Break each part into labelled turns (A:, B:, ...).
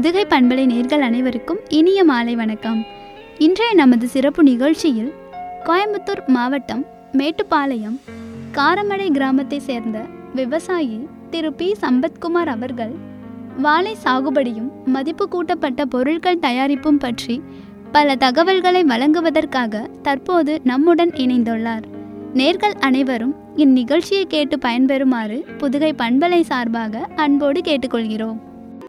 A: புதுகை பண்பலை நேர்கள் அனைவருக்கும் இனிய மாலை வணக்கம். இன்றைய நமது சிறப்பு நிகழ்ச்சியில் கோயம்புத்தூர் மாவட்டம் மேட்டுப்பாளையம் காரமடை கிராமத்தை சேர்ந்த விவசாயி திரு பி சம்பத்குமார் அவர்கள் வாழை சாகுபடியும் மதிப்பு கூட்டப்பட்ட பொருட்கள் தயாரிப்பும் பற்றி பல தகவல்களை வழங்குவதற்காக தற்போது நம்முடன் இணைந்துள்ளார். நேர்கள் அனைவரும் இந்நிகழ்ச்சியை கேட்டு பயன்பெறுமாறு புதுகை பண்பலை சார்பாக அன்போடு கேட்டுக்கொள்கிறோம்.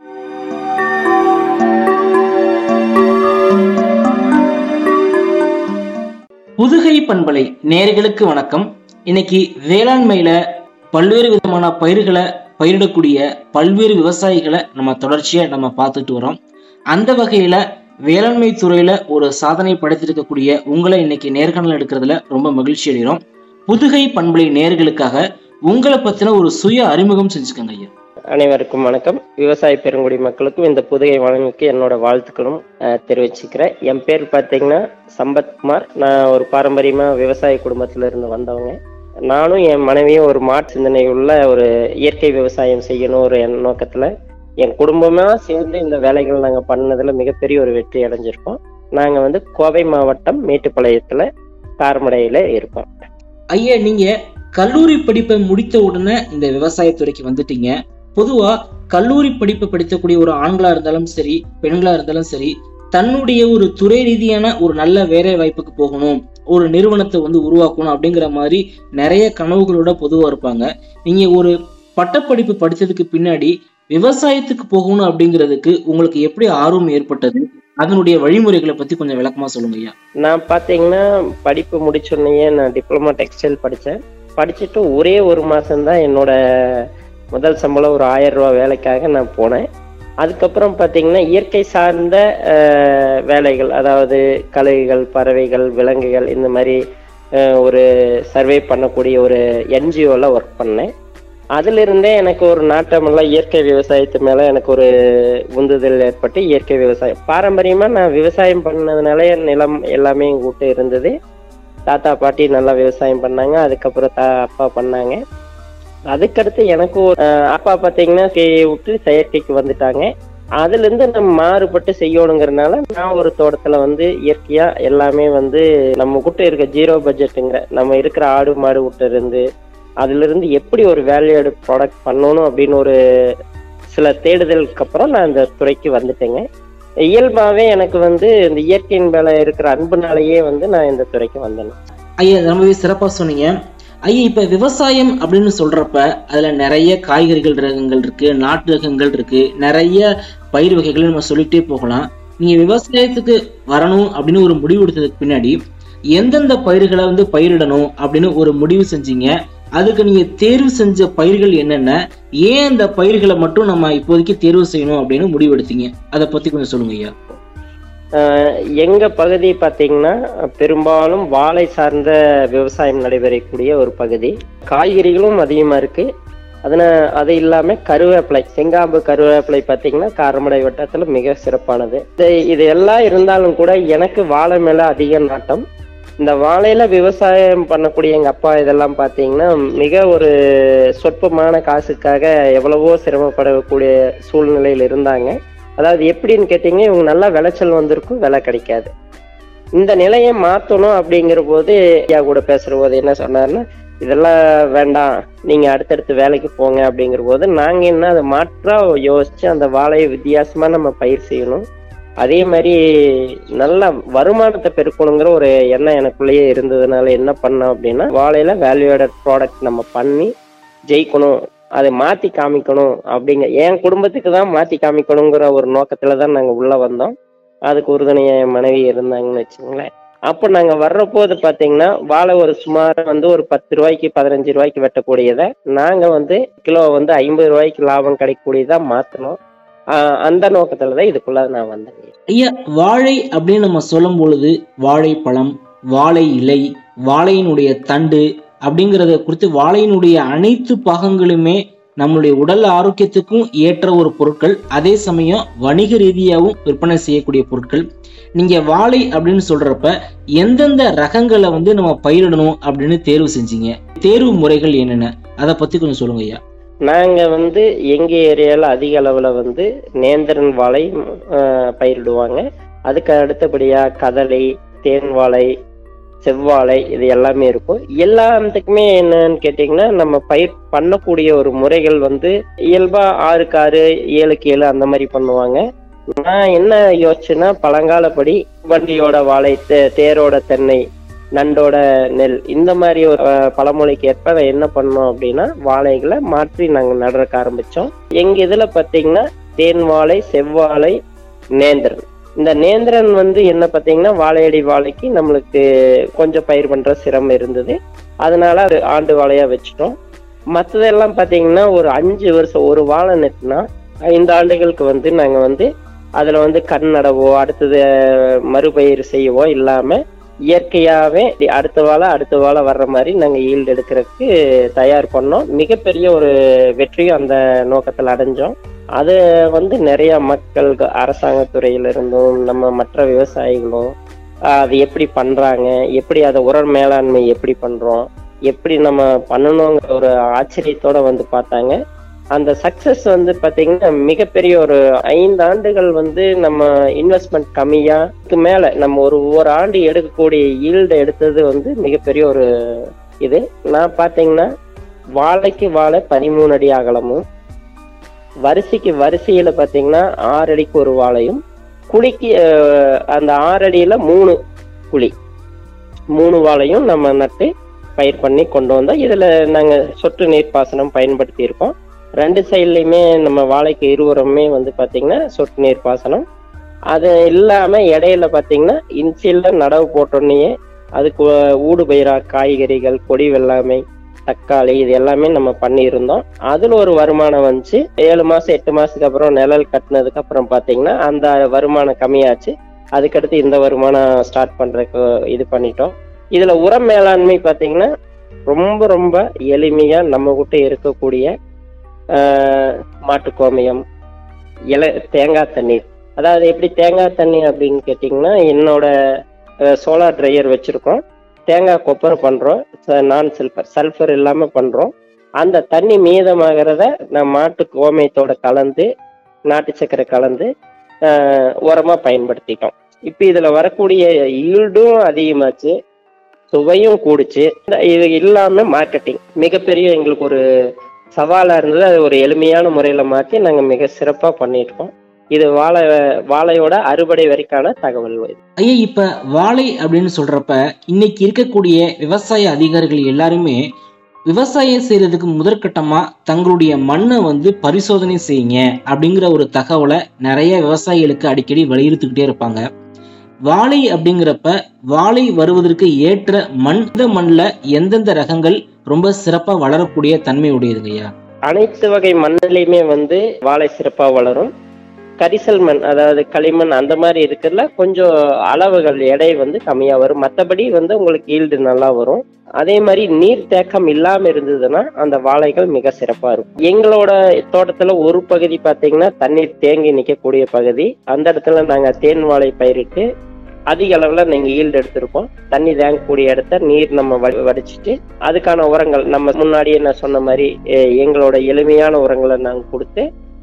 B: புதுகை பண்பலை நேயர்களுக்கு வணக்கம். இன்னைக்கு வேளாண்மையில பல்வேறு விதமான பயிர்களை பயிரிடக்கூடிய பல்வேறு விவசாயிகளை நம்ம தொடர்ச்சியா பார்த்துட்டு வரோம். அந்த வகையில வேளாண்மை துறையில ஒரு சாதனை படைத்திருக்கக்கூடிய உங்களை இன்னைக்கு நேர்காணல் எடுக்கிறதுல ரொம்ப மகிழ்ச்சி அடைகிறோம். புதுகை பண்பலை நேயர்களுக்காக உங்களை பத்தின ஒரு சுய அறிமுகம் செஞ்சுக்கோங்க ஐயா.
C: அனைவருக்கும் வணக்கம். விவசாய பெருங்குடி மக்களுக்கும் இந்த புதுகை வழங்குக்கு என்னோட வாழ்த்துக்களும் தெரிவிச்சுக்கிறேன். என் பேர் பார்த்தீங்கன்னா சம்பத்குமார். நான் ஒரு பாரம்பரியமா விவசாய குடும்பத்துல இருந்து வந்தவங்க. நானும் என் மனைவியும் ஒரு மாற்று சிந்தனை உள்ள ஒரு இயற்கை விவசாயம் செய்யணும் ஒரு நோக்கத்துல என் குடும்பமா சேர்ந்து இந்த வேலைகள் நாங்க பண்ணதுல மிகப்பெரிய ஒரு வெற்றி அடைஞ்சிருக்கோம். நாங்க கோவை மாவட்டம் மேட்டுப்பாளையத்துல காரமடையில இருக்கோம்.
B: ஐயா, நீங்க கல்லூரி படிப்பை முடித்த உடனே இந்த விவசாயத்துறைக்கு வந்துட்டீங்க. பொதுவா கல்லூரி படிப்பை படிக்கக்கூடிய ஒரு ஆண்களா இருந்தாலும் சரி, பெண்களா இருந்தாலும் சரி, தன்னுடைய ஒரு துறை ரீதியான ஒரு நல்ல வேலை வாய்ப்புக்கு போகணும், ஒரு நிறுவனத்தை உருவாக்கணும் அப்படிங்கிற மாதிரி நிறைய கனவுகளோட பொதுவா இருப்பாங்க. நீங்க ஒரு பட்டப்படிப்பு படிச்சதுக்கு பின்னாடி விவசாயத்துக்கு போகணும் அப்படிங்கிறதுக்கு உங்களுக்கு எப்படி ஆர்வம் ஏற்பட்டது? அதனுடைய வழிமுறைகளை பத்தி கொஞ்சம் விளக்கமா சொல்லுங்க ஐயா.
C: நான் பாத்தீங்கன்னா படிப்பு முடிச்சோடனே நான் டிப்ளமா டெக்ஸ்டைல் படிச்சேன். படிச்சுட்டு ஒரே ஒரு மாசம்தான் என்னோட முதல் சம்பளம் ஒரு 1000 ரூபா வேலைக்காக நான் போனேன். அதுக்கப்புறம் பார்த்தீங்கன்னா இயற்கை சார்ந்த வேலைகள், அதாவது கழுகுகள், பறவைகள், விலங்குகள், இந்த மாதிரி ஒரு சர்வே பண்ணக்கூடிய ஒரு என்ஜிஓவில் ஒர்க் பண்ணேன். அதிலிருந்தே எனக்கு ஒரு நாட்டமெல்லாம் இயற்கை விவசாயத்து மேலே எனக்கு ஒரு உந்துதல் ஏற்பட்டு இயற்கை விவசாயம் பாரம்பரியமாக நான் விவசாயம் பண்ணதுனால நிலம் எல்லாமே எங்கள் வீட்டு இருந்தது. தாத்தா பாட்டி நல்லா விவசாயம் பண்ணாங்க. அதுக்கப்புறம் அப்பா பண்ணாங்க. அதுக்கடுத்து எனக்கு அப்பா பார்த்தீங்கன்னா விட்டு செயற்கைக்கு வந்துட்டாங்க. அதுல இருந்து நம்ம மாறுபட்டு செய்யணுங்கிறதுனால நான் ஒரு தோட்டத்துல இயற்கையா எல்லாமே நம்ம கிட்ட இருக்க 0 பட்ஜெட்டுங்கிற நம்ம இருக்கிற ஆடு மாடு விட்டு இருந்து அதுல இருந்து எப்படி ஒரு வேல்யூடு ப்ராடக்ட் பண்ணணும் அப்படின்னு ஒரு சில தேடுதலுக்கு அப்புறம் நான் இந்த துறைக்கு வந்துட்டேங்க. இயல்பாவே எனக்கு இந்த இயற்கையின் மேல இருக்கிற அன்புனாலேயே நான் இந்த துறைக்கு வந்தேன்.
B: ஐயா, ரொம்பவே சிறப்பா சொன்னீங்க. ஐயா, இப்ப விவசாயம் அப்படின்னு சொல்றப்ப அதுல நிறைய காய்கறிகள் ரகங்கள் இருக்கு, நாட்டு ரகங்கள் இருக்கு, நிறைய பயிர் வகைகள் நம்ம சொல்லிட்டே போகலாம். நீங்க விவசாயத்துக்கு வரணும் அப்படின்னு ஒரு முடிவு எடுத்ததுக்கு பின்னாடி எந்தெந்த பயிர்களை பயிரிடணும் அப்படின்னு ஒரு முடிவு செஞ்சீங்க? அதுக்கு நீங்க தேர்வு செஞ்ச பயிர்கள் என்னென்ன, ஏன் அந்த பயிர்களை மட்டும் நம்ம இப்போதைக்கு தேர்வு செய்யணும் அப்படின்னு முடிவு எடுத்தீங்க? அதை பத்தி கொஞ்சம் சொல்லுங்க ஐயா.
C: எங்க பகுதி பார்த்தீங்கன்னா பெரும்பாலும் வாழை சார்ந்த விவசாயம் நடைபெறக்கூடிய ஒரு பகுதி. காய்கறிகளும் அதிகமா இருக்கு. அது இல்லாம கருவேப்பிலை, செங்காம்பு கருவேப்பிலை பார்த்தீங்கன்னா காரமடை வட்டத்துல மிக சிறப்பானது. இது எல்லாம் இருந்தாலும் கூட எனக்கு வாழை மேல அதிக நாட்டம். இந்த வாழையில விவசாயம் பண்ணக்கூடிய எங்க அப்பா இதெல்லாம் பார்த்தீங்கன்னா மிக ஒரு சொற்பமான காசுக்காக எவ்வளவோ சிரமப்படக்கூடிய சூழ்நிலையில் இருந்தாங்க. அதாவது எப்படின்னு கேட்டீங்க, இவங்க நல்லா விளைச்சல் வந்திருக்கும், விலை கிடைக்காது. இந்த நிலையை மாற்றணும் அப்படிங்கிற போது ஐயா கூட பேசுற போது என்ன சொன்னாருன்னா, இதெல்லாம் வேண்டாம், நீங்க அடுத்தடுத்து வேலைக்கு போங்க அப்படிங்கிற போது நாங்க என்ன அதை மாற்றா யோசிச்சு அந்த வாழையை வித்தியாசமா நம்ம பயிர் செய்யணும், அதே மாதிரி நல்ல வருமானத்தை பெருக்கணுங்கிற ஒரு எண்ணம் எனக்குள்ளேயே இருந்ததுனால என்ன பண்ணோம் அப்படின்னா, வாழையில வேல்யூடட் ப்ராடக்ட் நம்ம பண்ணி ஜெயிக்கணும், அதை மாத்தி காமிக்கணும் அப்படிங்க என் குடும்பத்துக்கு தான் மாத்தி காமிக்கணுங்கிற ஒரு நோக்கத்துலதான் நாங்க உள்ள வந்தோம். அதுக்கு உறுதுணையா என் மனைவி இருந்தாங்கன்னு வச்சுங்களேன். அப்ப நாங்க வர்றபோது பாத்தீங்கன்னா வாழை ஒரு சுமார் ஒரு 10 ரூபாய்க்கு 15 ரூபாய்க்கு வெட்டக்கூடியதை நாங்க கிலோ 50 ரூபாய்க்கு லாபம் கிடைக்கக்கூடியதா மாத்தணும். அந்த நோக்கத்துலதான் இதுக்குள்ள நான் வந்தேன்.
B: ஐயா, வாழை அப்படின்னு நம்ம சொல்லும் பொழுது வாழைப்பழம், வாழை இலை, வாழையினுடைய தண்டு அப்படிங்கிறத குறித்து வாழையினுடைய அனைத்து பாகங்களுமே நம்மளுடைய உடல் ஆரோக்கியத்துக்கும் ஏற்ற ஒரு பொருட்கள், அதே சமயம் வணிக ரீதியாகவும் விற்பனை செய்யக்கூடிய பொருட்கள். நீங்க வாழை அப்படின்னு சொல்றப்ப எந்தெந்த ரகங்களை நம்ம பயிரிடணும் அப்படின்னு தேர்வு செஞ்சீங்க? தேர்வு முறைகள் என்னென்ன, அதை பத்தி கொஞ்சம் சொல்லுங்க ஐயா.
C: நாங்க வந்து எங்க ஏரியால அதிக அளவுல வந்து நேந்திரன் வாழை பயிரிடுவாங்க. அதுக்கு அடுத்தபடியா கதளி, தேன் வாழை, செவ்வாழை இது எல்லாமே இருக்கும். எல்லாத்துக்குமே என்னன்னு கேட்டீங்கன்னா, நம்ம பயிர் பண்ணக்கூடிய ஒரு முறைகள் வந்து இயல்பா 6க்கு 6, 7க்கு 7 அந்த மாதிரி பண்ணுவாங்க. நான் என்ன யோசிச்சேன்னா, பழங்காலப்படி வண்டியோட வாழை, தேரோட தென்னை, நண்டோட நெல், இந்த மாதிரி ஒரு பழமொழிக்கு ஏற்ப அதை என்ன பண்ணோம் அப்படின்னா, வாழைகளை மாற்றி நாங்கள் நடுறக்க ஆரம்பிச்சோம். எங்க இதுல பாத்தீங்கன்னா தேன் வாழை, செவ்வாழை, நேந்திரன். இந்த நேந்திரன் வந்து என்ன பாத்தீங்கன்னா, வாழையடி வாழைக்கு நம்மளுக்கு கொஞ்சம் பயிர் பண்ற சிரமம் இருந்தது. அதனால அது ஆண்டு வாழையா வச்சுட்டோம். மற்றதெல்லாம் பாத்தீங்கன்னா ஒரு 5 வருஷம் ஒரு வாழை நட்டுனா 5 ஆண்டுகளுக்கு வந்து நாங்க வந்து அதுல வந்து கண் நடவோ அடுத்தது மறுபயிர் செய்யவோ இல்லாம இயற்கையாவே அடுத்த வாழை வர்ற மாதிரி நாங்க ஈல்டு எடுக்கிறதுக்கு தயார் பண்ணோம். மிகப்பெரிய ஒரு வெற்றியும் அந்த நோக்கத்தில் அடைஞ்சோம். அது வந்து நிறைய மக்கள், அரசாங்கத்துறையில இருந்தும் நம்ம மற்ற விவசாயிகளும் அது எப்படி பண்றாங்க, எப்படி அதை உரம் மேலாண்மை எப்படி பண்றோம், எப்படி நம்ம பண்ணணுங்கிற ஒரு ஆச்சரியத்தோட வந்து பார்த்தாங்க. அந்த சக்சஸ் வந்து பாத்தீங்கன்னா மிகப்பெரிய ஒரு 5 ஆண்டுகள் வந்து நம்ம இன்வெஸ்ட்மெண்ட் கம்மியாக்கு மேல நம்ம ஒவ்வொரு ஆண்டு எடுக்கக்கூடிய ஈல்டு எடுத்தது வந்து மிகப்பெரிய ஒரு இது. நான் பாத்தீங்கன்னா வாழைக்கு வாழை 13 அடி அகலமும், வரிசையில பாத்தீங்கன்னா 6 அடிக்கு ஒரு வாழையும், குழிக்கு அந்த 6 அடியில 3 குழி, 3 வாழையும் நம்ம நட்டு பயிர் பண்ணி கொண்டு வந்தோம். இதுல நாங்க சொட்டு நீர் பாசனம் பயன்படுத்தி இருக்கோம். 2 சைட்லயுமே நம்ம வாழைக்கு இருவருமே வந்து பாத்தீங்கன்னா சொட்டு நீர் பாசனம். அது இல்லாம இடையில பாத்தீங்கன்னா இன்சில நடவு போட்டோன்னே அதுக்கு ஊடு பயிரா காய்கறிகள், கொடி வெள்ளாமை, தக்காளி இது எல்லாமே நம்ம பண்ணியிருந்தோம். அதுல ஒரு வருமானம் வந்துச்சு. 7 மாசம் 8 மாசத்துக்கு அப்புறம் நிழல் கட்டினதுக்கு அப்புறம் பாத்தீங்கன்னா அந்த வருமானம் கம்மியாச்சு. அதுக்கடுத்து இந்த வருமானம் ஸ்டார்ட் பண்றதுக்கு இது பண்ணிட்டோம். இதுல உரம் மேலாண்மை பாத்தீங்கன்னா ரொம்ப ரொம்ப எளிமையா நம்ம கிட்ட இருக்கக்கூடிய மாட்டு கோமியம், தேங்காய் தண்ணீர். அதாவது எப்படி தேங்காய் தண்ணி அப்படின்னு கேட்டிங்கன்னா, என்னோட சோலார் ட்ரையர் வச்சிருக்கோம். தேங்காய் கொப்பரை பண்றோம், நான் சல்ஃபர் இல்லாம பண்றோம். அந்த தண்ணி மீதமாகிறத நான் மாட்டு கோமியத்தோட கலந்து, நாட்டு சக்கரை கலந்து உரமா பயன்படுத்திட்டோம். இப்ப இதுல வரக்கூடிய ஈல்டும் அதிகமாச்சு, சுவையும் கூடுச்சு. இது இல்லாம மார்க்கெட்டிங் மிகப்பெரிய எங்களுக்கு ஒரு சவாலா இருந்தது. அது ஒரு எளிமையான முறையில மாற்றி நாங்க மிக சிறப்பா பண்ணிருக்கோம். இது வாழையோட அறுவடை வரைக்கான தகவல்.
B: ஐயா, இப்ப வாழை அப்படின்னு சொல்றப்ப இன்னைக்கு இருக்கக்கூடிய விவசாய அதிகாரிகள் எல்லாருமே விவசாயம் செய்யறதுக்கு முதற்கட்டமா தங்களுடைய மண்ணை வந்து பரிசோதனை செய்யுங்க அப்படிங்கிற ஒரு தகவலை நிறைய விவசாயிகளுக்கு அடிக்கடி வலியுறுத்திக்கிட்டே இருப்பாங்க. வாழை அப்படிங்கிறப்ப வாழை வருவதற்கு ஏற்ற மண், இந்த மண்ல எந்தெந்த ரகங்கள் ரொம்ப சிறப்பா வளரக்கூடிய தன்மை உடையதுங்கய்யா?
C: அனைத்து வகை மண்ணிலையுமே வந்து வாழை சிறப்பா வளரும். கரிசல் மண், அதாவது களிமண் அந்த மாதிரி இருக்கிறதுல கொஞ்சம் அளவுகள் எடை வந்து கம்மியா வரும். மற்றபடி வந்து உங்களுக்கு ஈல்டு நல்லா வரும். அதே மாதிரி நீர் தேக்கம் இல்லாம இருந்ததுன்னா அந்த வாழைகள் மிக சிறப்பா இருக்கும். எங்களோட தோட்டத்துல ஒரு பகுதி பாத்தீங்கன்னா தண்ணீர் தேங்கி நிக்கக்கூடிய பகுதி. அந்த இடத்துல நாங்க தேன் வாழை பயிரிட்டு அதிக அளவுல நீங்க ஈல்டு எடுத்திருக்கோம். தண்ணி தேங்கக்கூடிய இடத்த நீர் நம்ம வடிச்சிட்டு அதுக்கான உரங்கள் நம்ம முன்னாடியே நான் சொன்ன மாதிரி எங்களோட எளிமையான உரங்களை நாங்க கொடுத்து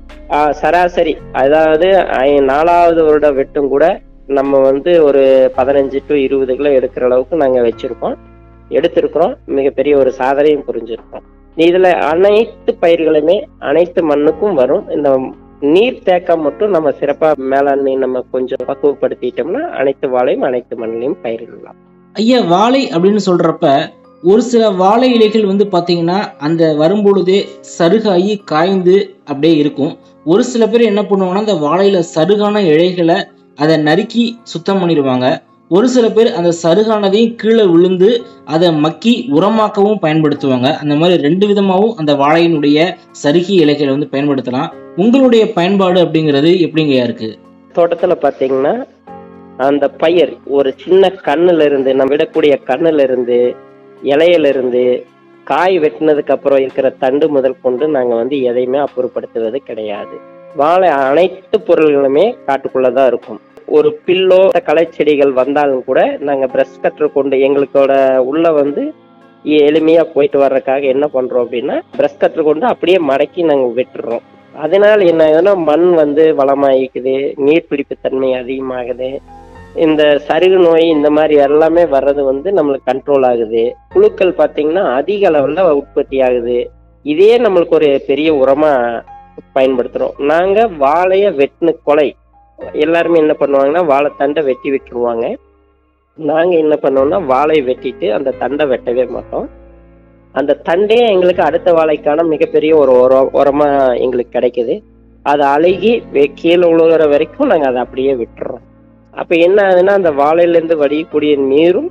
C: சராசரி, அதாவது 4வது வருட வெட்டும் கூட நம்ம வந்து ஒரு 15 to 20 கிலோ எடுக்கிற அளவுக்கு நாங்க எடுத்திருக்கிறோம். மிகப்பெரிய ஒரு சாதனையும் புரிஞ்சிருக்கோம். இதுல அனைத்து பயிர்களுமே அனைத்து மண்ணுக்கும் வரும். இந்த நீர் தேக்கம் மட்டும் நம்ம சிறப்பா மேலாண்மை நம்ம கொஞ்சம் பக்குவப்படுத்திட்டோம்னா அனைத்து வாழையும் அனைத்து மண்ணிலையும் பயிரிடலாம்.
B: ஐயா, வாழை அப்படின்னு சொல்றப்ப ஒரு சில வாழை இலைகள் வந்து பாத்தீங்கன்னா அந்த வரும்பொழுதே சருகாகி காய்ந்து அப்படியே இருக்கும். ஒரு சில பேர் என்ன பண்ணுவாங்கன்னா அந்த வாழையில சருகான இலைகளை அதை நறுக்கி சுத்தம் பண்ணிடுவாங்க. ஒரு சில பேர் அந்த சருகானதையும் கீழே விழுந்து அதை மக்கி உரமாக்கவும் பயன்படுத்துவாங்க. அந்த மாதிரி 2 விதமாகவும் அந்த வாழையினுடைய சருகி இலைகளை வந்து பயன்படுத்தலாம். உங்களுடைய பயன்பாடு அப்படிங்கிறது எப்படிங்கயா இருக்கு?
C: தோட்டத்துல பாத்தீங்கன்னா அந்த பயிர் ஒரு சின்ன கண்ணுல இருந்து, நம்ம விடக்கூடிய கண்ணுல இருந்து, இலையில இருந்து, காய் வெட்டினதுக்கு அப்புறம் இருக்கிற தண்டு முதல் கொண்டு நாங்க வந்து எதையுமே அப்புறப்படுத்துவது கிடையாது. வாழை அனைத்து பொருள்களுமே காட்டுக்குள்ளதான் இருக்கும். ஒரு பில்லோ களை செடிகள் வந்தாலும் கூட நாங்க பிரஷ் கட்டர் கொண்டு எங்களுக்கோட உள்ள வந்து எளிமையா போயிட்டு வர்றதுக்காக என்ன பண்றோம் அப்படின்னா பிரஷ் கட்டர் கொண்டு அப்படியே மடக்கி நாங்க வெட்டுறோம். அதனால என்ன ஆகுதுன்னா மண் வளமாயிக்குது, நீர்பிடிப்பு தன்மை அதிகமாகுது, இந்த சருகு நோய் இந்த மாதிரி எல்லாமே வர்றது நம்மளுக்கு கண்ட்ரோல் ஆகுது. புழுக்கள் பாத்தீங்கன்னா அதிக அளவுல உற்பத்தி ஆகுது. இதே நம்மளுக்கு ஒரு பெரிய உரமா பயன்படுத்துறோம். நாங்க வாழைய வெட்டின கொலை எல்லாருமே என்ன பண்ணுவாங்கன்னா வாழைத்தண்டை வெட்டி விட்டுருவாங்க. நாங்க என்ன பண்ணோம்னா வாழையை வெட்டிட்டு அந்த தண்டை வெட்டவே மாட்டோம். அந்த தண்டே எங்களுக்கு அடுத்த வாழைக்கான மிகப்பெரிய ஒரு உரமா எங்களுக்கு கிடைக்குது. அதை அழுகி கீழே உழுகிற வரைக்கும் நாங்க அதை அப்படியே விட்டுறோம். அப்ப என்ன ஆகுதுன்னா அந்த வாழையில இருந்து வடியக்கூடிய நீரும்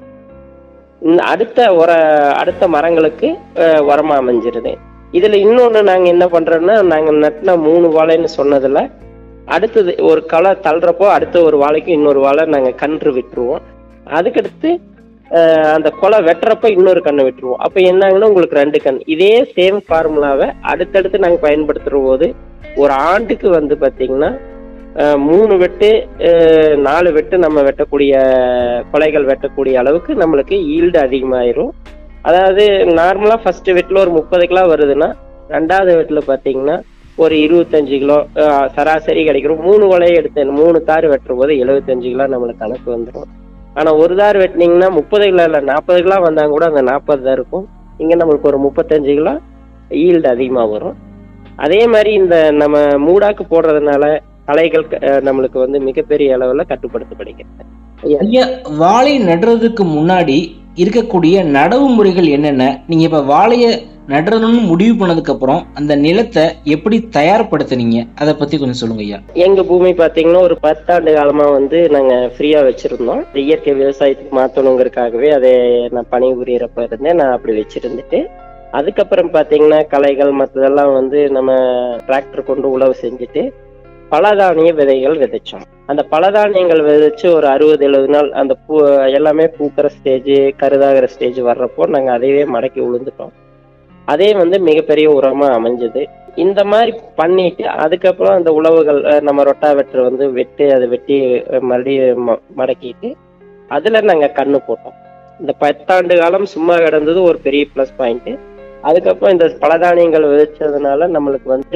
C: அடுத்த மரங்களுக்கு உரமா அமைஞ்சிருது. இதுல இன்னொன்னு நாங்க என்ன பண்றோம்னா நாங்க நட்டின 3 வாழைன்னு சொன்னதுல அடுத்தது ஒரு களை தள்ளுறப்போ அடுத்த ஒரு வாழைக்கு இன்னொரு வாழை நாங்க கன்று விட்டுருவோம். அதுக்கடுத்து அந்த கொலை வெட்டுறப்ப இன்னொரு கண்ணை விட்டுருவோம். அப்ப என்னாங்கன்னா உங்களுக்கு 2 கண். இதே சேம் ஃபார்முலாவை அடுத்தடுத்து நாங்க பயன்படுத்துற போது ஒரு ஆண்டுக்கு பாத்தீங்கன்னா 3 வெட்டு 4 வெட்டு நம்ம வெட்டக்கூடிய கொலைகள் வெட்டக்கூடிய அளவுக்கு நம்மளுக்கு ஈல்டு அதிகமாயிரும். அதாவது நார்மலா ஃபர்ஸ்ட் வெட்டுல ஒரு 30 கிலோ வருதுன்னா 2வது வெட்டுல பாத்தீங்கன்னா ஒரு 25 கிலோ சராசரி கிடைக்கிறோம். 3 கொலையை எடுத்து 3 தாறு வெட்டுற போது 75 கிலோ நம்மளுக்கு கணக்கு வந்துடும். ஆனா ஒரு தாறு வெட்டினீங்கன்னா 30 கிலோ இல்ல 40 கிலோ வந்தாங்க கூட அந்த 40 தான் இருக்கும். இங்க நம்மளுக்கு ஒரு 35 கிலோ ஈல்டு அதிகமா வரும். அதே மாதிரி இந்த நம்ம மூடாக்கு போடுறதுனால களைகள் நம்மளுக்கு மிகப்பெரிய அளவுல கட்டுப்படுத்தப்படுகிறது.
B: ஐயா, வாழை நடுறதுக்கு முன்னாடி இருக்கக்கூடிய நடவு முறைகள் என்னென்ன? நீங்க இப்ப வாழைய நடுறதுன்னு முடிவு பண்ணதுக்கு அப்புறம் அந்த நிலத்தை எப்படி தயார்படுத்துனீங்க, அதை பத்தி கொஞ்சம் சொல்லுங்க ஐயா.
C: எங்க பூமி பாத்தீங்கன்னா ஒரு 10 ஆண்டு காலமா நாங்க ஃப்ரீயா வச்சிருந்தோம். இயற்கை விவசாயத்துக்கு மாத்தணுங்கிறதுக்காகவே அதை நான் பணிபுரியறப்ப இருந்தேன். நான் அப்படி வச்சிருந்துட்டு அதுக்கப்புறம் பாத்தீங்கன்னா களைகள் மற்றதெல்லாம் நம்ம டிராக்டர் கொண்டு உழவு செஞ்சுட்டு பலதானிய விதைகள் விதைச்சோம். அந்த பலதானியங்கள் விதைச்சு ஒரு 60-70 நாள் அந்த எல்லாமே பூக்கிற ஸ்டேஜ் கருதாகிற ஸ்டேஜ் வர்றப்போ நாங்க அதையே மடக்கி உளுந்துட்டோம். அதே மிகப்பெரிய உரமா அமைஞ்சது. இந்த மாதிரி பண்ணிட்டு அதுக்கப்புறம் அந்த உழவுகள் நம்ம ரொட்டாவெட்டர் வெட்டி அதை வெட்டி மறுபடியும் மடக்கிட்டு அதுல நாங்க கண்ணு போட்டோம். இந்த 10 ஆண்டு காலம் சும்மா கிடந்தது ஒரு பெரிய பிளஸ் பாயிண்ட். அதுக்கப்புறம் இந்த பலதானியங்கள் விதைச்சதுனால நம்மளுக்கு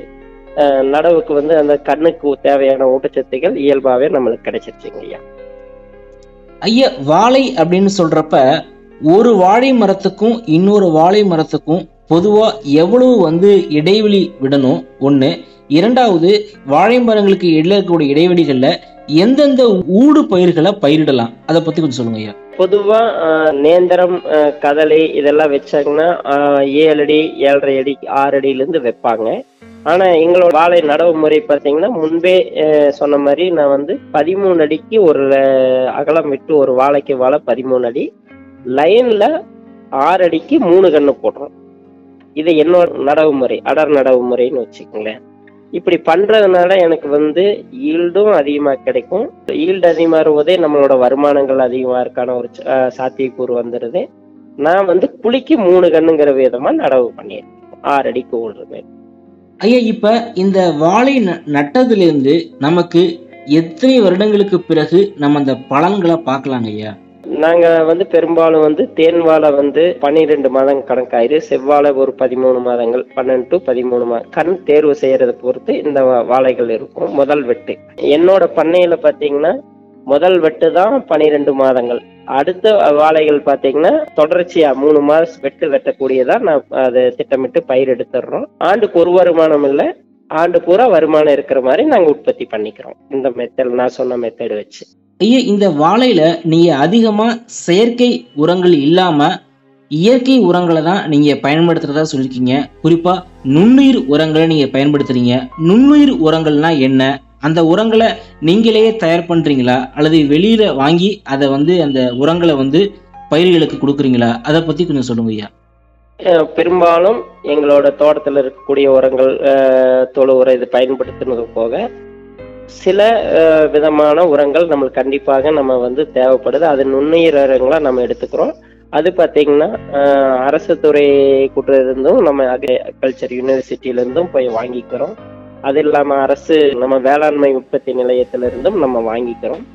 C: நடவுக்கு அந்த கண்ணுக்கு தேவையான ஊட்டச்சத்துக்கள் இயல்பாவே நம்மளுக்கு கிடைச்சிருச்சுங்க ஐயா.
B: ஐயா, வாழை அப்படின்னு சொல்றப்ப ஒரு வாழை மரத்துக்கும் இன்னொரு வாழை மரத்துக்கும் பொதுவா எவ்வளவு இடைவெளி விடணும்? 1. 2வது, வாழை மரங்களுக்கு இடையில இருக்கக்கூடிய இடைவெளிகள்ல எந்தெந்த ஊடு பயிர்களை பயிரிடலாம், அதை பத்தி கொஞ்சம் சொல்லுங்க ஐயா.
C: பொதுவா நேந்திரம் கதலி இதெல்லாம் வச்சாங்கன்னா 7 அடி 7.5 அடி 6 அடியில இருந்து வைப்பாங்க. ஆனா எங்களோட வாழை நடவு முறை பாத்தீங்கன்னா முன்பே சொன்ன மாதிரி நான் 13 அடிக்கு ஒரு அகலம் விட்டு ஒரு வாழைக்கு வாழை 13 அடி லைன்ல 6 அடிக்கு 3 கண்ணு போடுறோம். இது என்னோட நடவு முறை, அடர் நடவு முறைன்னு வச்சுக்கோங்களேன். இப்படி பண்றதுனால எனக்கு ஈல்டும் அதிகமா கிடைக்கும். ஈல்டு அதிகமா போதே நம்மளோட வருமானங்கள் அதிகமா இருக்கான ஒரு சாத்தியக்கூறு வந்துருது. நான் குழிக்கு 3 கண்ணுங்கிற விதமா நடவு பண்ணியிருக்கேன் 6 அடிக்கு ஓடுறது.
B: ஐயா, இப்ப இந்த வாழை நட்டதுல இருந்து நமக்கு எத்தனை வருடங்களுக்கு பிறகு நம்ம அந்த பலன்களை பார்க்கலாங்க ஐயா?
C: நாங்க பெரும்பாலும் தேன் வாழை 12 மாதம் கணக்காயிரு, செவ்வாழை ஒரு 13 மாதங்கள் 12 to 13 கண் தேர்வு செய்யறதை பொறுத்து இந்த வாழைகள் இருக்கும். முதல் வெட்டு என்னோட பண்ணையில பாத்தீங்கன்னா முதல் வெட்டு தான் 12 மாதங்கள். அடுத்த வாழைகள் பாத்தீங்கன்னா தொடர்ச்சியா 3 மாதம் வெட்டக்கூடியதா நான் அதை திட்டமிட்டு பயிர் எடுத்துடுறோம். ஆண்டுக்கு ஒரு வருமானம் இல்ல, ஆண்டு பூரா வருமானம் இருக்கிற மாதிரி நாங்க உற்பத்தி பண்ணிக்கிறோம். இந்த மெத்தட் நான் சொன்ன மெத்தட் வச்சு.
B: ஐயா, இந்த வாழையில நீங்க அதிகமா செயற்கை உரங்கள் இல்லாம இயற்கை உரங்களை தான் நீங்க பயன்படுத்துறதா சொல்லிருக்கீங்க. குறிப்பா நுண்ணுயிர் உரங்களை நீங்க பயன்படுத்துறீங்க. நுண்ணுயிர் உரங்கள்னா என்ன? அந்த உரங்களை நீங்களே தயார் பண்றீங்களா அல்லது வெளியில வாங்கி அதை அந்த உரங்களை பயிர்களுக்கு கொடுக்குறீங்களா? அதை பத்தி கொஞ்சம் சொல்லுங்க ஐயா.
C: பெரும்பாலும் எங்களோட தோட்டத்துல இருக்கக்கூடிய உரங்கள் தொழு உரம் இது பயன்படுத்துனது போக சில விதமான உரங்கள் நம்மளுக்கு கண்டிப்பாக நம்ம தேவைப்படுது. அது நுண்ணுயிர் உரங்களா நம்ம எடுத்துக்கிறோம். அது பாத்தீங்கன்னா அரசு துறை கூட்ட இருந்தும் நம்ம அக்ரிகல்ச்சர் யூனிவர்சிட்டியில இருந்தும் போய் வாங்கிக்கிறோம். அது இல்லாம அரசு நம்ம வேளாண்மை உற்பத்தி நிலையத்தில இருந்தும் நம்ம வாங்கிக்கிறோம்.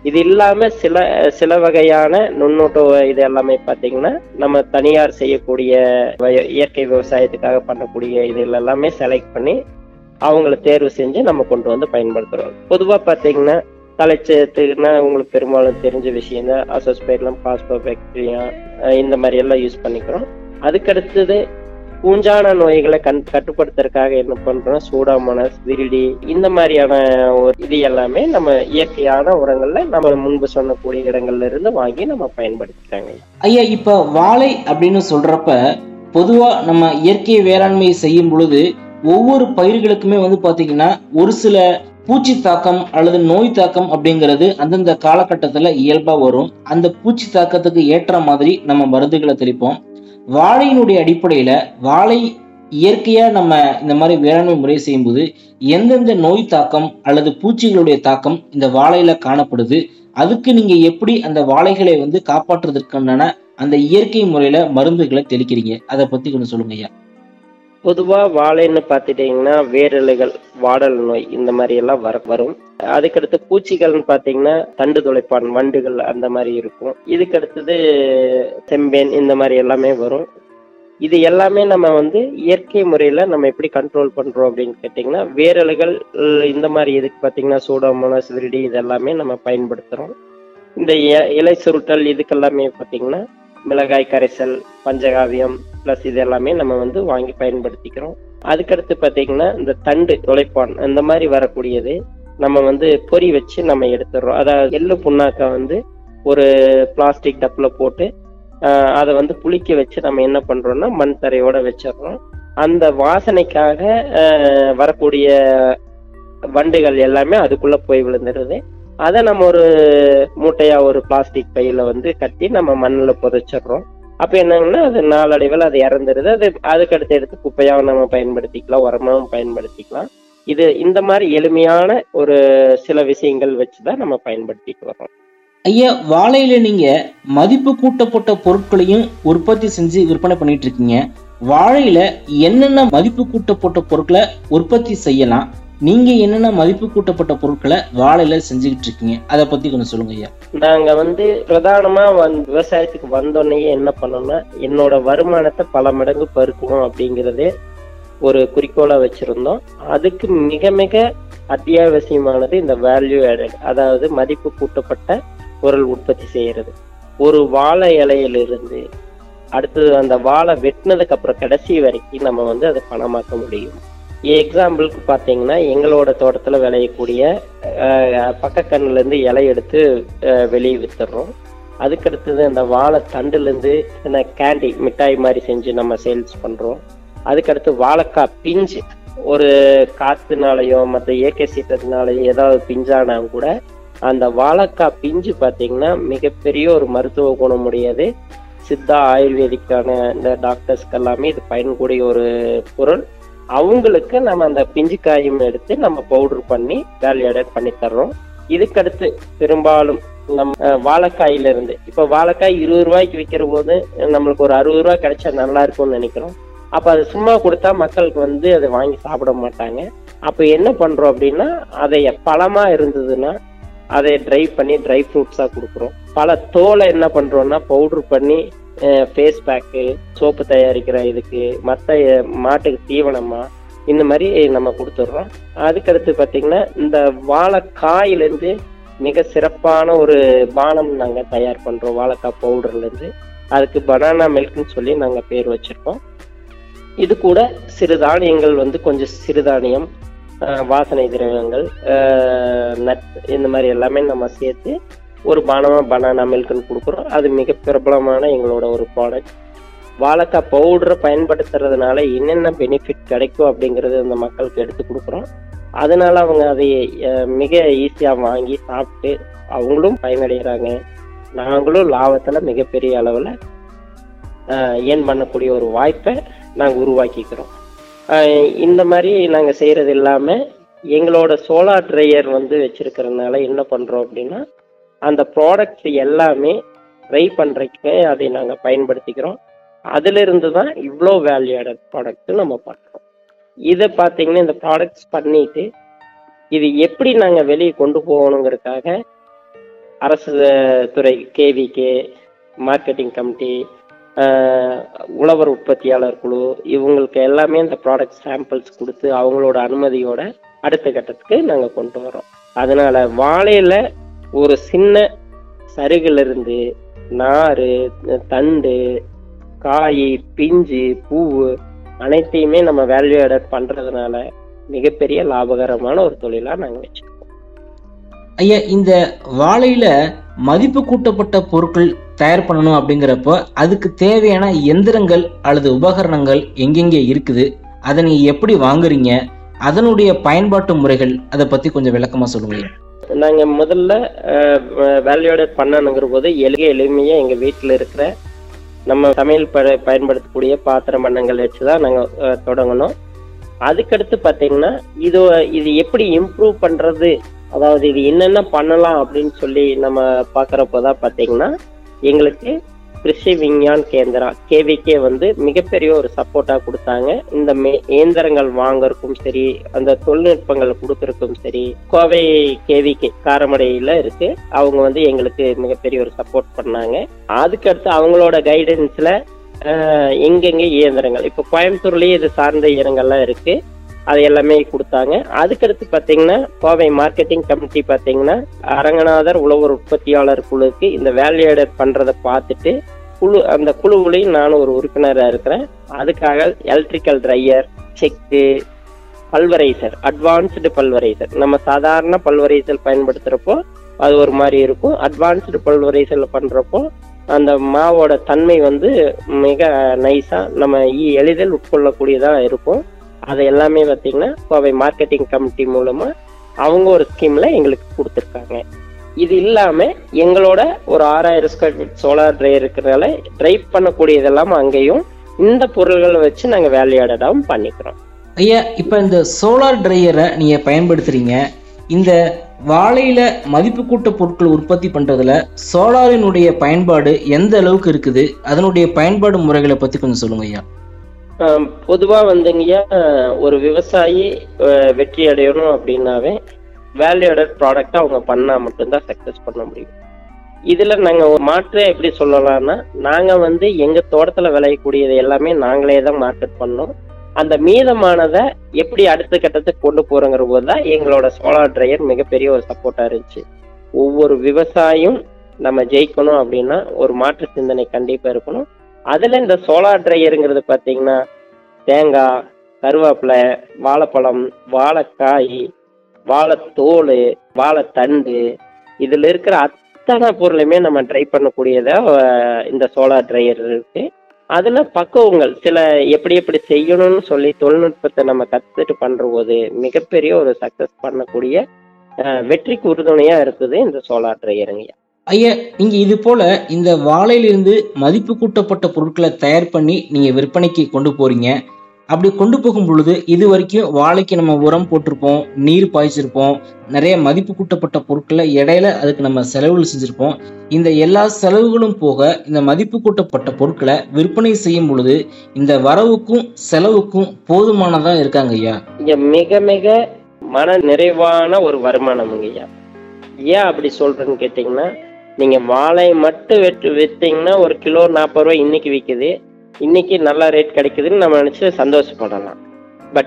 C: இது இல்லாம சில வகையான நுண்ணூட்ட இது எல்லாமே பாத்தீங்கன்னா நம்ம தனியார் செய்யக்கூடிய இயற்கை விவசாயத்துக்காக பண்ணக்கூடிய இது எல்லாமே செலக்ட் பண்ணி அவங்கள தேர்வு செஞ்சு நம்ம கொண்டு வந்து பயன்படுத்துறோம். பொதுவா பாத்தீங்கன்னா தலைச்சத்துக்குன்னா உங்களுக்கு பெரும்பாலும் தெரிஞ்ச விஷயம் தான் அசோஸ்பைரிலம், பாஸ்போபாக்டீரியா, இந்த மாதிரி எல்லாம் யூஸ் பண்ணிக்கிறோம். அதுக்கடுத்தது பூஞ்சான நோய்களை கட்டுப்படுத்துறதுக்காக என்ன பண்றோம், சூடாமோனாஸ், விரிடி, இந்த மாதிரியான இது எல்லாமே நம்ம இயற்கையான உரங்கள்ல நம்ம முன்பு சொன்னக்கூடிய இடங்கள்ல இருந்து வாங்கி நம்ம பயன்படுத்திட்டாங்க.
B: ஐயா, இப்ப வாழை அப்படின்னு சொல்றப்ப பொதுவா நம்ம இயற்கை வேளாண்மை செய்யும் பொழுது ஒவ்வொரு பயிர்களுக்குமே வந்து பாத்தீங்கன்னா ஒரு சில பூச்சி தாக்கம் அல்லது நோய் தாக்கம் அப்படிங்கிறது அந்தந்த காலகட்டத்துல இயல்பா வரும். அந்த பூச்சி தாக்கத்துக்கு ஏற்ற மாதிரி நம்ம மருந்துகளை தெளிப்போம். வாழையினுடைய அடிப்படையில வாழை இயற்கையா நம்ம இந்த மாதிரி வேளாண்மை முறை செய்யும் போது எந்தெந்த நோய் தாக்கம் அல்லது பூச்சிகளுடைய தாக்கம் இந்த வாழையில காணப்படுது, அதுக்கு நீங்க எப்படி அந்த வாழைகளை வந்து காப்பாற்றுறதுக்கான அந்த இயற்கை முறையில மருந்துகளை தெளிக்கிறீங்க, அதை பத்தி கொஞ்சம் சொல்லுங்க ஐயா.
C: பொதுவா வாழைன்னு பாத்துட்டீங்கன்னா வேரலுகள், வாடல் நோய், இந்த மாதிரி எல்லாம் வரும். அதுக்கடுத்து பூச்சிகள்னு பாத்தீங்கன்னா தண்டு துளைப்பான், வண்டுகள், அந்த மாதிரி இருக்கும். இதுக்கு அடுத்தது செம்பேன், இந்த மாதிரி எல்லாமே வரும். இது எல்லாமே நம்ம வந்து இயற்கை முறையில நம்ம எப்படி கண்ட்ரோல் பண்றோம் அப்படின்னு கேட்டீங்கன்னா, வேரலுகள் இந்த மாதிரி இதுக்கு பாத்தீங்கன்னா சூடோமோனாஸ், விரிடி, இதெல்லாமே நம்ம பயன்படுத்துறோம். இந்த இலை சுருட்டல் இதுக்கெல்லாமே பாத்தீங்கன்னா மிளகாய் கரைசல், பஞ்சகாவியம் பிளஸ் இது எல்லாமே நம்ம வந்து வாங்கி பயன்படுத்திக்கிறோம். அதுக்கடுத்து பாத்தீங்கன்னா இந்த தண்டு துளைப்பான் இந்த மாதிரி வரக்கூடியது நம்ம வந்து பொறி வச்சு நம்ம எடுத்துடுறோம். அதாவது எள்ளு புண்ணாக்க வந்து ஒரு பிளாஸ்டிக் டப்ல போட்டு அதை வந்து புளிக்க வச்சு நம்ம என்ன பண்றோம்னா மண் தரையோட வச்சிடறோம். அந்த வாசனைக்காக வரக்கூடிய வண்டுகள் எல்லாமே அதுக்குள்ள போய் விழுந்துடுது. அதை நம்ம ஒரு மூட்டையா ஒரு பிளாஸ்டிக் பையில வந்து கட்டி நம்ம மண்ணில் புதைச்சிடுறோம். அப்ப என்னங்கன்னா அது நாளடைவில் அது இறந்துருது. அதுக்கடுத்து எடுத்து குப்பையாவும் நம்ம பயன்படுத்திக்கலாம், உரமாவும் பயன்படுத்திக்கலாம். இந்த மாதிரி எளிமையான ஒரு சில விஷயங்கள் வச்சுதான் நம்ம பயன்படுத்திட்டு வரோம்.
B: ஐயா, வாழையில நீங்க மதிப்பு கூட்டப்பட்ட பொருட்களையும் உற்பத்தி செஞ்சு விற்பனை பண்ணிட்டு இருக்கீங்க. வாழையில என்னென்ன மதிப்பு கூட்டப்பட்ட பொருட்களை உற்பத்தி செய்யலாம், நீங்க என்னென்ன மதிப்பு கூட்டப்பட்ட பொருட்களை வாழையில செஞ்சுக்கிட்டு இருக்கீங்க, அதை பத்தி கொஞ்சம் சொல்லுங்க ஐயா.
C: நாங்க வந்து பிரதானமா விவசாயத்துக்கு வந்தோடனே என்ன பண்ணோம்னா, என்னோட வருமானத்தை பல மடங்கு பெருக்கணும் அப்படிங்கறதே ஒரு குறிக்கோளா வச்சிருந்தோம். அதுக்கு மிக மிக அத்தியாவசியமானது இந்த வேல்யூ ஆடட், அதாவது மதிப்பு கூட்டப்பட்ட பொருள் உற்பத்தி செய்யறது. ஒரு வாழை இலையிலிருந்து அடுத்தது அந்த வாழை வெட்டினதுக்கு அப்புறம் கடைசி வரைக்கும் நம்ம வந்து அதை பணமாக்க முடியும். எக்ஸாம்பிளுக்கு பார்த்தீங்கன்னா, எங்களோட தோட்டத்தில் விளையக்கூடிய பக்கக்கண்ணுல இருந்து இலை எடுத்து வெளியே வித்துடுறோம். அதுக்கடுத்தது அந்த வாழை தண்டுலேருந்து கேண்டி, மிட்டாய் மாதிரி செஞ்சு நம்ம சேல்ஸ் பண்ணுறோம். அதுக்கடுத்து வாழைக்காய் பிஞ்சு ஒரு காற்றுனாலையோ மற்ற இயற்கை சீற்றத்தினாலையோ ஏதாவது பிஞ்சானா கூட அந்த வாழைக்காய் பிஞ்சு பார்த்தீங்கன்னா மிகப்பெரிய ஒரு மருத்துவ குணம் உடையது. சித்தா ஆயுர்வேதிக்கான இந்த டாக்டர்ஸ்க்கு எல்லாமே இது பயன்படக்கூடிய ஒரு பொருள். அவங்களுக்கு நம்ம அந்த பிஞ்சு காயும் எடுத்து நம்ம பவுடர் பண்ணி வேல்யூ ஆடட் பண்ணி தர்றோம். இதுக்கடுத்து பெரும்பாலும் நம்ம வாழைக்காயில இருந்து, இப்ப வாழைக்காய் 20 ரூபாய்க்கு விற்கிற போது நம்மளுக்கு ஒரு 60 ரூபாய் கிடைச்சா நல்லா இருக்கும்னு நினைக்கிறோம். அப்ப அது சும்மா கொடுத்தா மக்களுக்கு வந்து அதை வாங்கி சாப்பிட மாட்டாங்க. அப்ப என்ன பண்றோம் அப்படின்னா, அதை பழமா இருந்ததுன்னா அதை ட்ரை பண்ணி ட்ரை ஃப்ரூட்ஸா கொடுக்குறோம். பல தோலை என்ன பண்றோம்னா பவுடர் பண்ணி ஃபேஸ் பேக்கு, சோப்பு தயாரிக்கிற இதுக்கு, மற்ற மாட்டுக்கு தீவனமா, இந்த மாதிரி நம்ம கொடுத்துட்றோம். அதுக்கடுத்து பார்த்தீங்கன்னா இந்த வாழைக்காயிலேருந்து மிக சிறப்பான ஒரு பானம் நாங்கள் தயார் பண்ணுறோம். வாழைக்காய் பவுடர்லேருந்து அதுக்கு பனானா மில்க்னு சொல்லி நாங்கள் பேர் வச்சுருக்கோம். இது கூட சிறுதானியங்கள் வந்து கொஞ்சம் சிறுதானியம், வாசனை திரவியங்கள், நட், இந்த மாதிரி எல்லாமே நம்ம சேர்த்து ஒரு பனானா மில்க்னு கொடுக்குறோம். அது மிக பிரபலமான எங்களோட ஒரு ப்ராடக்ட். வாழைக்காய் பவுடரை பயன்படுத்துறதுனால என்னென்ன பெனிஃபிட் கிடைக்கும் அப்படிங்கிறது அந்த மக்களுக்கு எடுத்து கொடுக்குறோம். அதனால அவங்க அதை மிக ஈஸியாக வாங்கி சாப்பிட்டு அவங்களும் பயனடைகிறாங்க. நாங்களும் லாபத்தில் மிகப்பெரிய அளவில் ஏன் பண்ணக்கூடிய ஒரு வாய்ப்பை நாங்கள் உருவாக்கிக்கிறோம். இந்த மாதிரி நாங்கள் செய்கிறது இல்லாமல் எங்களோட சோலார் ட்ரையர் வந்து வச்சிருக்கிறதுனால என்ன பண்ணுறோம் அப்படின்னா, அந்த ப்ராடக்ட் எல்லாமே ட்ரை பண்ணுறதுக்கு அதை நாங்கள் பயன்படுத்திக்கிறோம். அதிலிருந்து தான் இவ்வளோ வேல்யூ ஆடட் ப்ராடக்ட் நம்ம பண்ணுறோம். இதை பார்த்தீங்கன்னா இந்த ப்ராடக்ட்ஸ் பண்ணிட்டு இது எப்படி நாங்கள் வெளியே கொண்டு போகணுங்கிறதுக்காக அரசு துறை கேவிகே, மார்க்கெட்டிங் கமிட்டி, உழவர் உற்பத்தியாளர் குழு, இவங்களுக்கு எல்லாமே இந்த ப்ராடக்ட் சாம்பிள்ஸ் கொடுத்து அவங்களோட அனுமதியோட அடுத்த கட்டத்துக்கு நாங்கள் கொண்டு வரோம். அதனால வாழையில ஒரு சின்ன சருகிலிருந்து நாறு, தண்டு, காய், பிஞ்சு, பூவு அனைத்தையுமே நம்ம வேல்யூ ஆடட் பண்றதுனால மிகப்பெரிய லாபகரமான ஒரு தொழிலா நாங்க வச்சிருக்கோம்.
B: ஐயா, இந்த வாழையில மதிப்பு கூட்டப்பட்ட பொருட்கள் தயார் பண்ணணும் அப்படிங்கிறப்ப அதுக்கு தேவையான எந்திரங்கள் அல்லது உபகரணங்கள் எங்கெங்கே இருக்குது, அதை நீங்க எப்படி வாங்குறீங்க, அதனுடைய பயன்பாட்டு முறைகள், அதை பத்தி கொஞ்சம் விளக்கமா சொல்லுங்க.
C: நாங்க முதல்ல வேல்யூ ஆடட் பண்ணணுங்கிற போது எளிமையா எங்க வீட்டுல இருக்கிற நம்ம சமையல் பயன்படுத்தக்கூடிய பாத்திர மண்ணங்கள் வச்சுதான் நாங்க தொடங்கணும். அதுக்கடுத்து பாத்தீங்கன்னா இது எப்படி இம்ப்ரூவ் பண்றது, அதாவது இது என்னென்ன பண்ணலாம் அப்படின்னு சொல்லி நம்ம பாக்குறப்போதான் பாத்தீங்கன்னா எங்களுக்கு கிருஷி விஞ்ஞான் கேந்திரா கேவிகே மிகப்பெரிய ஒரு சப்போர்ட்டா கொடுத்தாங்க. இந்த இயந்திரங்கள் வாங்கறதுக்கும் சரி, அந்த தொழில்நுட்பங்கள் கொடுக்கறதுக்கும் சரி, கோவை கேவிகே காரமடையில இருக்கு, அவங்க எங்களுக்கு மிகப்பெரிய ஒரு சப்போர்ட் பண்ணாங்க. அதுக்கடுத்து அவங்களோட கைடன்ஸ்ல எங்கெங்க இயந்திரங்கள், இப்ப கோயம்புத்தூர்லயே இது சார்ந்த இயந்திரங்கள்லாம் இருக்கு, அது எல்லாமே கொடுத்தாங்க. அதுக்கடுத்து பாத்தீங்கன்னா கோவை மார்க்கெட்டிங் கமிட்டி பாத்தீங்கன்னா அரங்கநாதர் உழவர் உற்பத்தியாளர் குழுக்கு இந்த வேல்யூ ஆடட் பண்றதை பார்த்துட்டு அந்த குழுவுலையும் நானும் ஒரு உறுப்பினராக இருக்கிறேன். அதுக்காக எலக்ட்ரிக்கல் ட்ரையர், செக்கு, பல்வரைசர், அட்வான்ஸ்டு பல்வரைசர், நம்ம சாதாரண பல்வரைசல் பயன்படுத்துறப்போ அது ஒரு மாதிரி இருக்கும். அட்வான்ஸ்டு பல்வரைசல் பண்றப்போ அந்த மாவோட தன்மை மிக நைஸா நம்ம எளிதில் உட்கொள்ளக்கூடியதா இருக்கும். அது எல்லாமே பார்த்தீங்கன்னா கோவை மார்க்கெட்டிங் கமிட்டி மூலமா அவங்க ஒரு ஸ்கீம்ல எங்களுக்கு கொடுத்துருக்காங்க. இது இல்லாம எங்களோட ஒரு 6000 ஸ்கொயர் ஃபீட் சோலார் ட்ரை இருக்கிறதால ட்ரைவ் பண்ணக்கூடியதெல்லாம் அங்கேயும் இந்த பொருள்களை வச்சு நாங்க வேல்யூ ஆடடாவும் பண்ணிக்கிறோம்.
B: ஐயா, இப்ப இந்த சோலார் ட்ரையரை நீங்க பயன்படுத்துறீங்க, இந்த வாழையில மதிப்பு கூட்ட பொருட்கள் உற்பத்தி பண்றதுல சோலாரினுடைய பயன்பாடு எந்த அளவுக்கு இருக்குது, அதனுடைய பயன்பாடு முறைகளை பத்தி கொஞ்சம் சொல்லுங்க ஐயா.
C: பொதுவா ஒரு விவசாயி வெற்றி அடையணும் அப்படின்னாவே வேல்யூ ஆடட் ப்ராடக்ட் அவங்க பண்ணா மட்டும்தான் சக்சஸ் பண்ண முடியும். இதுல நாங்க ஒரு மாற்று எப்படி சொல்லலாம்னா, நாங்க எங்க தோட்டத்துல விளையக்கூடியது எல்லாமே நாங்களே தான் மார்க்கெட் பண்ணோம். அந்த மீதமானதை எப்படி அடுத்த கட்டத்துக்கு கொண்டு போறோங்கிற போதுதான் எங்களோட சோலார் ட்ரையர் மிகப்பெரிய ஒரு சப்போர்ட்டா இருந்துச்சு. ஒவ்வொரு விவசாயியும் நம்ம ஜெயிக்கணும் அப்படின்னா ஒரு மாற்று சிந்தனை கண்டிப்பா இருக்கணும். அதுல இந்த சோலார் ட்ரையருங்கிறது பாத்தீங்கன்னா தேங்காய், கருவேப்பிலை, வாழைப்பழம், வாழைக்காய், வாழைத்தோல், வாழைத்தண்டு, இதுல இருக்கிற அத்தனை பொருளையுமே நம்ம ட்ரை பண்ணக்கூடியதா இந்த சோலார் ட்ரையர் இருக்கு. அதுல பக்குவங்கள் சில எப்படி செய்யணும்னு சொல்லி தொழில்நுட்பத்தை நம்ம கத்துட்டு பண்ற போது மிகப்பெரிய ஒரு சக்சஸ் பண்ணக்கூடிய வெற்றிக்கு உறுதுணையா இருக்குது இந்த சோலார் ட்ரையருங்க.
B: ஐயா, நீங்க இது போல இந்த வாழையிலிருந்து மதிப்பு கூட்டப்பட்ட பொருட்களை தயார் பண்ணி நீங்க விற்பனைக்கு கொண்டு போறீங்க. அப்படி கொண்டு போகும் பொழுது இது வரைக்கும் வாழைக்கு நம்ம உரம் போட்டிருப்போம், நீர் பாய்ச்சிருப்போம், நிறைய மதிப்பு கூட்டப்பட்ட பொருட்களை இடையில அதுக்கு நம்ம செலவுகள் செஞ்சிருப்போம். இந்த எல்லா செலவுகளும் போக இந்த மதிப்பு கூட்டப்பட்ட பொருட்களை விற்பனை செய்யும் பொழுது இந்த வரவுக்கும் செலவுக்கும் போதுமானதா இருக்காங்க ஐயா?
C: இங்க மிக மிக மன நிறைவான ஒரு வருமானம் ஐயா. ஏன் அப்படி சொல்றேன்னு கேட்டீங்கன்னா, நீங்க வாழை மட்டும் வித்தீங்கன்னா ஒரு கிலோ 40 ரூபாய் இன்னைக்கு விற்குது, இன்னைக்கு நல்ல ரேட் கிடைக்குதுன்னு நம்ம நினைச்சு சந்தோஷப்படலாம். பட்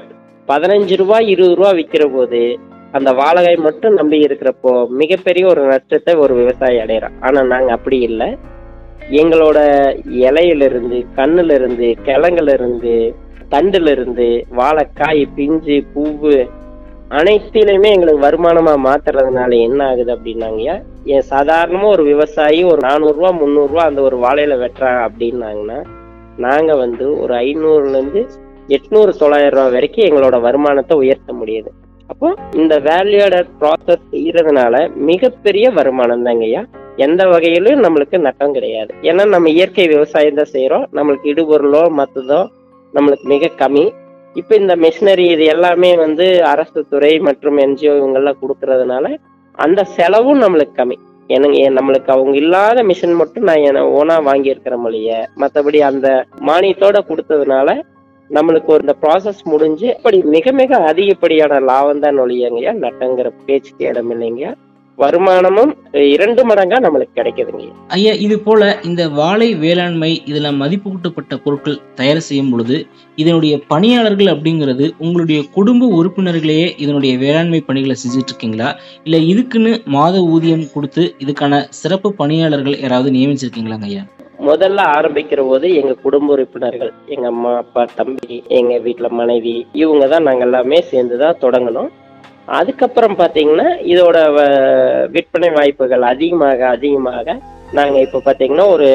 C: 15 ரூபாய் 20 ரூபாய் விற்கிற போது அந்த வாழைகாய் மட்டும் நம்பி இருக்கிறப்போ மிகப்பெரிய ஒரு நஷ்டத்தை ஒரு விவசாயி அடைகிறான். ஆனா நாங்க அப்படி இல்லை. எங்களோட இலையிலிருந்து, கண்ணுல இருந்து, கிழங்குல இருந்து, தண்டுல இருந்து, வாழைக்காய், பிஞ்சு, பூவு அனைத்திலுமே எங்களுக்கு வருமானமா மாத்துறதுனால என்ன ஆகுது அப்படின்னாங்கய்யா, என் சாதாரணமா ஒரு விவசாயி ஒரு 400 ரூபா 300 ரூபா அந்த ஒரு வாழையில வெட்டுறாங்க அப்படின்னாங்கன்னா நாங்க ஒரு 500ல இருந்து 800 900 ரூபாய் வரைக்கும் எங்களோட வருமானத்தை உயர்த்த முடியுது. அப்போ இந்த வேல்யூ ஆடட் ப்ராசஸ் செய்யறதுனால மிகப்பெரிய வருமானம் தாங்கய்யா. எந்த வகையிலும் நம்மளுக்கு நட்டம் கிடையாது. ஏன்னா நம்ம இயற்கை விவசாயம் தான் செய்யறோம். நம்மளுக்கு இடுபொருளோ மற்றதோ நம்மளுக்கு மிக கம்மி. இப்ப இந்த மிஷினரி இது எல்லாமே அரசு துறை மற்றும் என்ஜிஓ இவங்கெல்லாம் கொடுக்கறதுனால அந்த செலவும் நம்மளுக்கு கம்மி. நம்மளுக்கு அவங்க இல்லாத மிஷின் மட்டும் நான் ஓனா வாங்கி இருக்கிற மொழிய, மற்றபடி அந்த மானியத்தோட கொடுத்ததுனால நம்மளுக்கு ஒரு இந்த ப்ராசஸ் முடிஞ்சு அப்படி மிக மிக அதிகப்படியான லாபம் தான் ஒழியங்கய்யா, நட்டங்கிற பேச்சுக்கு இடம் இல்லைங்க. வருமானமும் 2 மடங்கா நம்மளுக்கு கிடைக்குதுங்க.
B: ஐயா, இது போல இந்த வாழை வேளாண்மை இதுல மதிப்பு கூட்டப்பட்ட பொருட்கள் தயார் செய்யும் பொழுது இதனுடைய பணியாளர்கள் அப்படிங்கிறது உங்களுடைய குடும்ப உறுப்பினர்களையே இதனுடைய வேளாண்மை பணிகளை செஞ்சுட்டு இருக்கீங்களா, இல்ல இதுக்குன்னு மாத ஊதியம் கொடுத்து இதுக்கான சிறப்பு பணியாளர்கள் யாராவது நியமிச்சிருக்கீங்களாங்க ஐயா?
C: முதல்ல ஆரம்பிக்கிற போது எங்க குடும்ப உறுப்பினர்கள், எங்க அம்மா அப்பா தம்பி, எங்க வீட்டுல மனைவி, இவங்க தான் நாங்க எல்லாமே சேர்ந்துதான் தொடங்கணும். அதுக்கப்புறம் பாத்தீங்கன்னா இதோட விற்பனை வாய்ப்புகள் அதிகமாக நாங்க இப்ப பாத்தீங்கன்னா ஒரு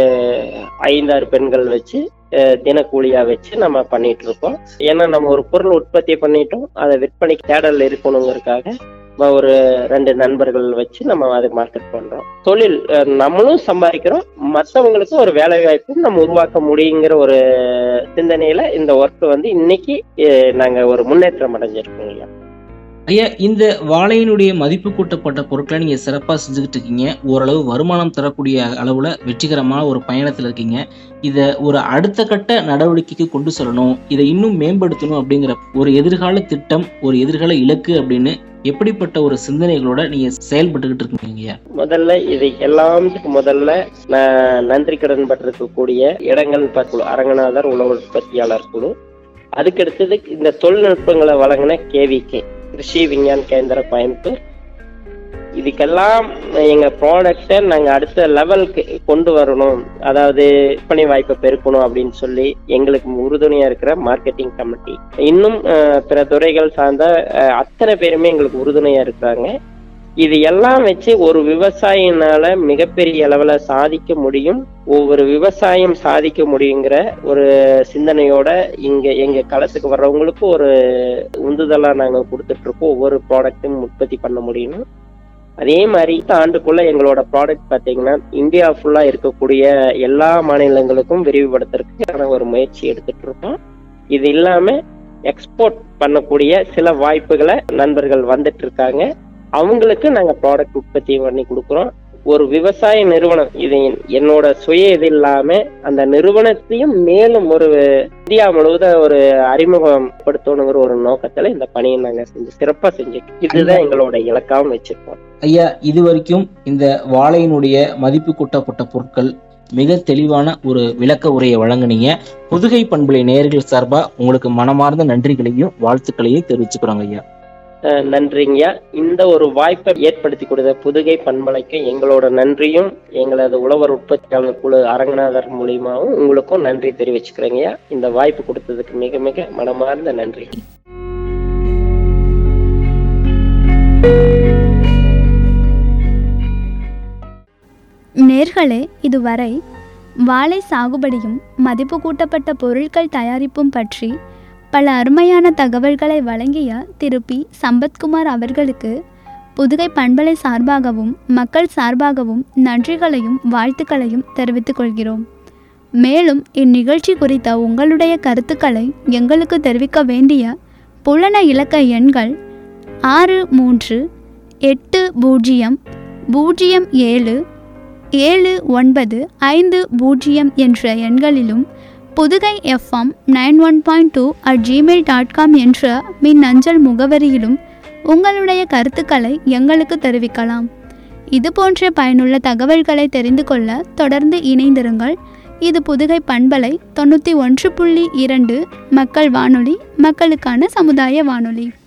C: 5-6 பெண்கள் வச்சு தினக்கூலியா வச்சு நம்ம பண்ணிட்டு இருக்கோம். ஏன்னா நம்ம ஒரு பொருள் உற்பத்தி பண்ணிட்டோம், அதை விற்பனைக்கு தேடல் இருக்கணுங்கிறதுக்காக ஒரு 2 நண்பர்கள் வச்சு நம்ம அதை மார்க்கெட் பண்றோம். தொழில் நம்மளும் சம்பாதிக்கிறோம், மற்றவங்களுக்கும் ஒரு வேலை வாய்ப்பும் நம்ம உருவாக்க முடியுங்கிற ஒரு சிந்தனையில இந்த ஒர்க் இன்னைக்கு நாங்க ஒரு முன்னேற்றம் அடைஞ்சிருக்கோம் ஐயா.
B: ஐயா, இந்த வாழையினுடைய மதிப்பு கூட்டப்பட்ட பொருட்களை நீங்க சிறப்பா செஞ்சுக்கிட்டு இருக்கீங்க. ஓரளவு வருமானம் தரக்கூடிய அளவுல வெற்றிகரமான ஒரு பயணத்துல இருக்கீங்க. இத ஒரு அடுத்த கட்ட நடவடிக்கைக்கு கொண்டு செல்லணும், இதை இன்னும் மேம்படுத்தணும் அப்படிங்கிற ஒரு எதிர்கால திட்டம், ஒரு எதிர்கால இலக்கு அப்படின்னு எப்படிப்பட்ட ஒரு சிந்தனைகளோட நீங்க செயல்பட்டுக்கிட்டு இருக்கீங்க?
C: முதல்ல இதை எல்லாத்துக்கு முதல்ல நான் நன்றி கடன் பட்டிருக்கக்கூடிய இடங்கள் குழு, அரங்கநாதர் உழவு உற்பத்தியாளர் குழு, அதுக்கடுத்தது இந்த தொழில்நுட்பங்களை வழங்கின KVK கிருஷி விஞ்ஞான் கேந்திர கோயம்புத்தூர், இதுக்கெல்லாம் எங்க ப்ராடக்டை நாங்க அடுத்த லெவலுக்கு கொண்டு வரணும், அதாவது விற்பனை வாய்ப்பை பெருக்கணும் அப்படின்னு சொல்லி எங்களுக்கு உறுதுணையா இருக்கிற மார்க்கெட்டிங் கமிட்டி, இன்னும் பிற துறைகள் சார்ந்த அத்தனை பேருமே எங்களுக்கு உறுதுணையா இருக்கிறாங்க. இது எல்லாம் வச்சு ஒரு விவசாயினால மிகப்பெரிய அளவுல சாதிக்க முடியும், ஒவ்வொரு விவசாயம் சாதிக்க முடியுங்கிற ஒரு சிந்தனையோட இங்க எங்க களத்துக்கு வர்றவங்களுக்கு ஒரு உந்துதலா நாங்க கொடுத்துட்டு இருக்கோம். ஒவ்வொரு ப்ராடக்டும் உற்பத்தி பண்ண முடியும். அதே மாதிரி ஆண்டுக்குள்ள எங்களோட ப்ராடக்ட் பாத்தீங்கன்னா இந்தியா ஃபுல்லா இருக்கக்கூடிய எல்லா மாநிலங்களுக்கும் விரிவுபடுத்துறதுக்கான ஒரு முயற்சி எடுத்துட்டு இருக்கோம். இது இல்லாம எக்ஸ்போர்ட் பண்ணக்கூடிய சில வாய்ப்புகளை நண்பர்கள் வந்துட்டு இருக்காங்க, அவங்களுக்கு நாங்க ப்ராடக்ட் உற்பத்தி பண்ணி கொடுக்குறோம். ஒரு விவசாய நிறுவனம், இது என்னோட சுய இது இல்லாம அந்த நிறுவனத்தையும் மேலும் ஒரு இந்தியா முழுவதும் ஒரு அறிமுகப்படுத்தணுங்கிற ஒரு நோக்கத்துல இந்த பணியை நாங்க சிறப்பா செஞ்சுட்டு, இதுதான் எங்களோட இலக்காவும் வச்சிருக்கோம்.
B: ஐயா, இது வரைக்கும் இந்த வாழையினுடைய மதிப்பு கூட்டப்பட்ட பொருட்கள் மிக தெளிவான ஒரு விளக்க உரையை வழங்குனீங்க. புதுகை பண்பலை நேயர்கள் சார்பா உங்களுக்கு மனமார்ந்த நன்றிகளையும் வாழ்த்துக்களையும் தெரிவிச்சுக்கிறோங்க ஐயா.
C: நன்றிங்கய்யா. இந்த ஒரு வாய்ப்பை ஏற்படுத்தி கொடுத்த புதுகை பண்பலைக்கு எங்களோட நன்றியும், எங்களது உழவர் உற்பத்தியாளர் குழு அரங்கநாதர் மூலியமாவும் உங்களுக்கும் நன்றி தெரிவிச்சுக்கிறேங்கய்யா. இந்த வாய்ப்பு கொடுத்ததுக்கு மிக மிக மனமார்ந்த நன்றி.
A: நேர்களே, இதுவரை வாழை சாகுபடியும் மதிப்பு கூட்டப்பட்ட பொருட்கள் தயாரிப்பும் பற்றி பல அருமையான தகவல்களை வழங்கிய திரு பி. சம்பத்குமார் அவர்களுக்கு புதுகை பண்பலை சார்பாகவும் மக்கள் சார்பாகவும் நன்றிகளையும் வாழ்த்துக்களையும் தெரிவித்துக் கொள்கிறோம். மேலும் இந்நிகழ்ச்சி குறித்த உங்களுடைய கருத்துக்களை எங்களுக்கு தெரிவிக்க வேண்டிய புலன இலக்க எண்கள் 6380077950 என்ற எண்களிலும் புதுகை FM 91.2@gmail.com என்ற மின்னஞ்சல் முகவரியிலும் உங்களுடைய கருத்துக்களை எங்களுக்கு தெரிவிக்கலாம். இதுபோன்ற பயனுள்ள தகவல்களை தெரிந்து கொள்ள தொடர்ந்து இணைந்திருங்கள். இது புதுகை பண்பலை 91.2 மக்கள் வானொலி, மக்களுக்கான சமுதாய வானொலி.